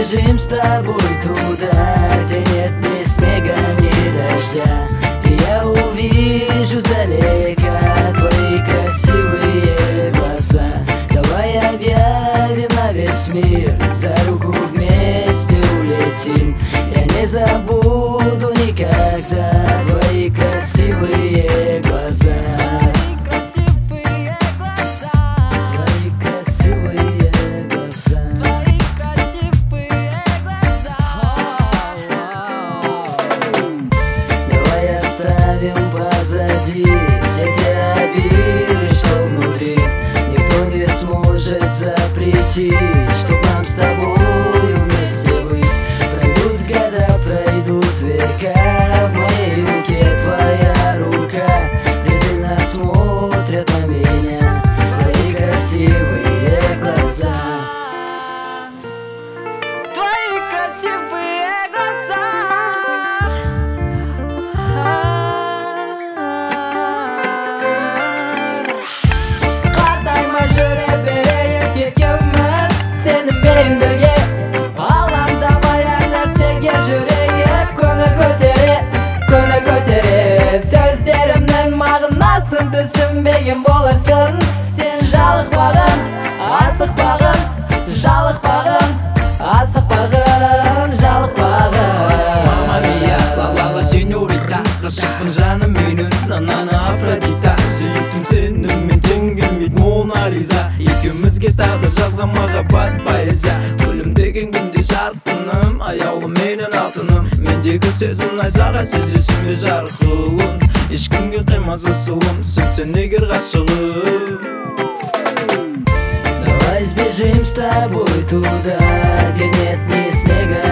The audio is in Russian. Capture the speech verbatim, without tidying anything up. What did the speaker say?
сбежим с тобой туда, где нет ни снега, ни дождя, где я увижу издалека твои красивые глаза. Давай объявим на весь мир, за руку вместе улетим. Я не забуду никогда твои красивые глаза. Позади все те обиды, что внутри, никто не сможет запретить, чтоб нам с тобой вместе быть. Пройдут года, пройдут века, в моей руке твоя рука, пристально смотрят на меня твои красивые глаза. Твои красивые глаза. Seninle birge Alamdamay her narsaga жүрейік, көңіл көтеріп, көңіл көтеріп. Сөздерімнің мағынасын түсінбеген боларсың. Сен жалықпағын, асықпағын, жалықпағын, асықпағын, жалықпағын. Мама мия, ла-ла-ла, сеньорита, ғашықпын жаным менің, нанана Афродита. Сүйіктім сені мен теңгермейді Мона Лиза. Екеумізге тағдыр жазған махаббат поэзия. Өлім деген күнде жарқыным, аяулым менің алтыным. Мендегі сезім найзаға сезесің бе жарқылын. Ешкімге қимас асылым, сөнсен егер ғашығым. Давай сбежим с тобой туда, где нет ни снега,